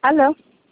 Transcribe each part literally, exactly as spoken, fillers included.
Aló.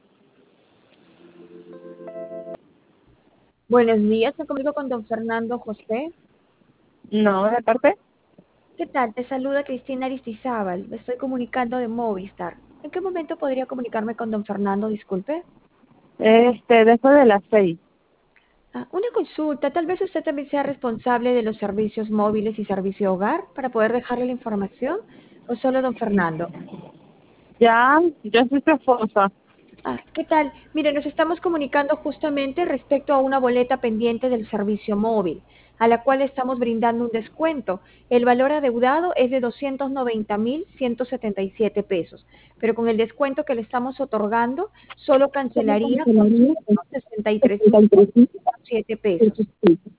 Buenos días, me comunico con don Fernando José. No, ¿de parte? ¿Qué tal? Te saluda Cristina Aristizábal. Me estoy comunicando de Movistar. ¿En qué momento podría comunicarme con don Fernando? Disculpe. Este, después de las seis. Ah, una consulta. Tal vez usted también sea responsable de los servicios móviles y servicio hogar para poder dejarle la información. ¿O solo don Fernando? Ya, yo soy su esposa. Ah, ¿qué tal? Mire, nos estamos comunicando justamente respecto a una boleta pendiente del servicio móvil, a la cual estamos brindando un descuento. El valor adeudado es de doscientos noventa mil ciento setenta y siete pesos, pero con el descuento que le estamos otorgando, solo ¿Cómo cancelaría cancelaría? con sesenta y tres mil setenta y tres mil siete pesos.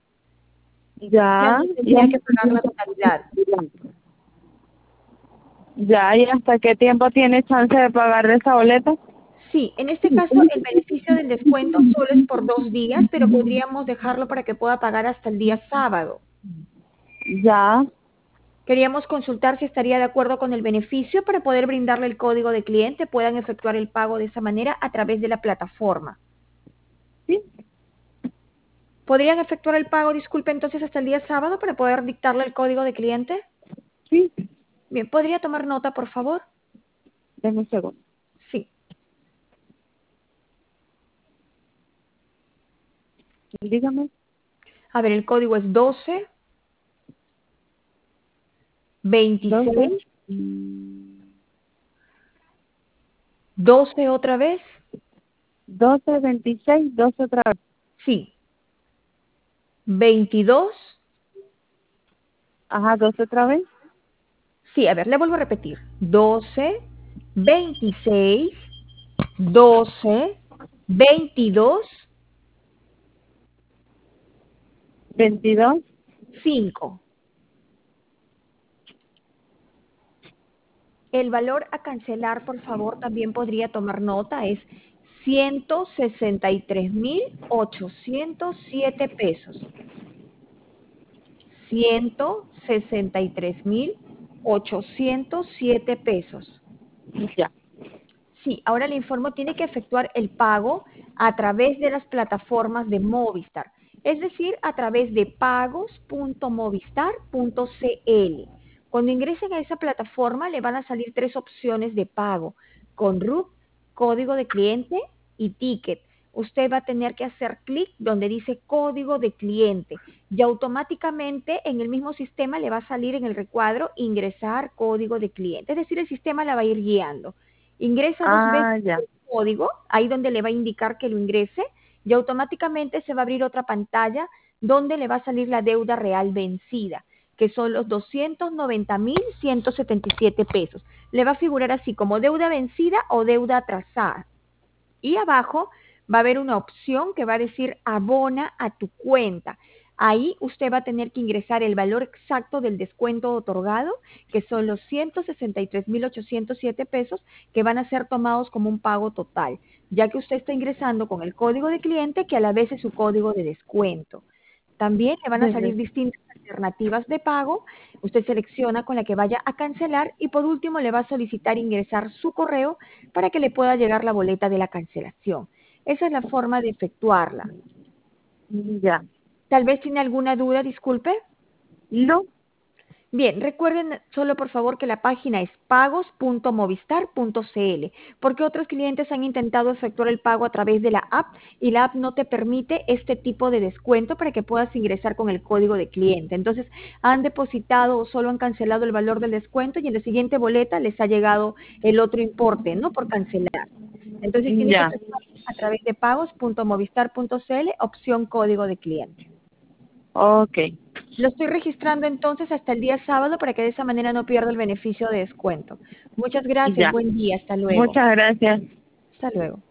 Ya Ya, no ya. tendría que pagar la totalidad. Ya, ¿y hasta qué tiempo tiene chance de pagar de esa boleta? Sí, en este caso el beneficio del descuento solo es por dos días, pero podríamos dejarlo para que pueda pagar hasta el día sábado. Ya, Queríamos consultar si estaría de acuerdo con el beneficio para poder brindarle el código de cliente, puedan efectuar el pago de esa manera a través de la plataforma. sí, ¿Podrían efectuar el pago, disculpe, entonces hasta el día sábado para poder dictarle el código de cliente? sí. Bien, ¿podría tomar nota, por favor? Deme un segundo. Sí. Dígame. A ver, el código es doce, doce, veintiséis, doce otra vez. doce, veintiséis, doce otra vez. Sí. veintidós. Ajá, doce otra vez. Sí, a ver, le vuelvo a repetir. doce, veintiséis, doce, veintidós, veintidós. cinco. El valor a cancelar, por favor, también podría tomar nota, es ciento sesenta y tres mil ochocientos siete pesos. ciento sesenta y tres mil ochocientos siete pesos. Ya. Sí, ahora le informo, tiene que efectuar el pago a través de las plataformas de Movistar, es decir, a través de pagos punto movistar punto cl. Cuando ingresen a esa plataforma le van a salir tres opciones de pago, con R U C, código de cliente y ticket. Usted va a tener que hacer clic donde dice código de cliente y automáticamente en el mismo sistema le va a salir en el recuadro ingresar código de cliente, es decir, el sistema la va a ir guiando. Ingresa dos veces Ah, ya. el código, ahí donde le va a indicar que lo ingrese, y automáticamente se va a abrir otra pantalla donde le va a salir la deuda real vencida, que son los doscientos noventa mil ciento setenta y siete pesos. Le va a figurar así como deuda vencida o deuda atrasada. Y abajo va a haber una opción que va a decir abona a tu cuenta. Ahí usted va a tener que ingresar el valor exacto del descuento otorgado, que son los ciento sesenta y tres mil ochocientos siete pesos que van a ser tomados como un pago total, ya que usted está ingresando con el código de cliente que a la vez es su código de descuento. También le van a salir distintas alternativas de pago. Usted selecciona con la que vaya a cancelar y por último le va a solicitar ingresar su correo para que le pueda llegar la boleta de la cancelación. Esa es la forma de efectuarla. Ya. Tal vez tiene alguna duda, disculpe. No. Bien, recuerden solo por favor que la página es pagos punto movistar punto cl, porque otros clientes han intentado efectuar el pago a través de la app y la app no te permite este tipo de descuento para que puedas ingresar con el código de cliente. Entonces, han depositado o solo han cancelado el valor del descuento y en la siguiente boleta les ha llegado el otro importe, ¿no? Por cancelar. Entonces, tiene que Ya. efectuar a través de pagos punto movistar punto cl, opción código de cliente. Ok. Lo estoy registrando entonces hasta el día sábado para que de esa manera no pierda el beneficio de descuento. Muchas gracias, Ya. buen día, hasta luego. Muchas gracias. Hasta luego.